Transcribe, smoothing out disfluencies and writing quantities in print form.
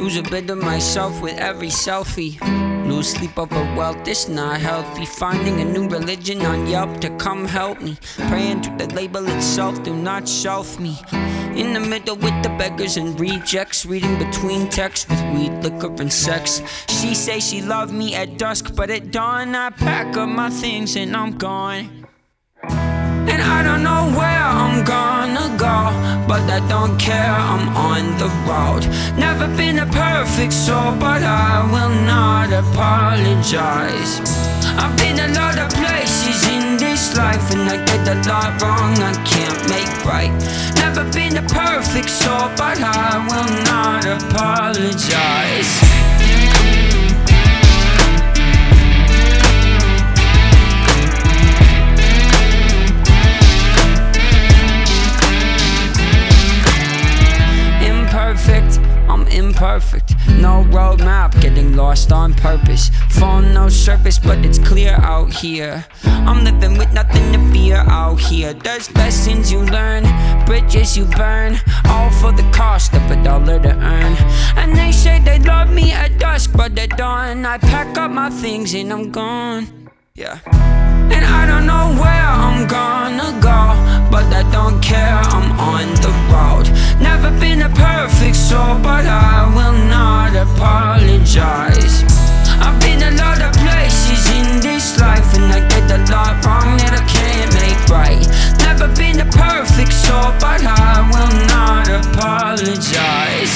Lose a bit of myself with every selfie. Lose sleep over wealth, it's not healthy. Finding a new religion on Yelp to come help me. Praying to the label itself, do not shelf me. In the middle with the beggars and rejects, reading between texts with weed, liquor and sex. She say she loved me at dusk, but at dawn I pack up my things and I'm gone. And I don't know where I'm gonna go, but I don't care, I'm on the road. Never been a perfect soul, but I will not apologize. I've been a lot of places in this life, and I did a lot wrong I can't make right. Never been a perfect soul, but I will not apologize. I'm imperfect, no roadmap, getting lost on purpose. Phone no service, but it's clear out here. I'm living with nothing to fear out here. There's lessons you learn, bridges you burn, all for the cost of $1 to earn. And they say they love me at dusk, but at dawn I pack up my things and I'm gone. Yeah. And I don't know where I'm gonna go, but I don't care, I'm on the road. Never been a perfect soul, but I will not apologize. I've been a lot of places in this life, and I did a lot wrong that I can't make right. Never been a perfect soul, but I will not apologize.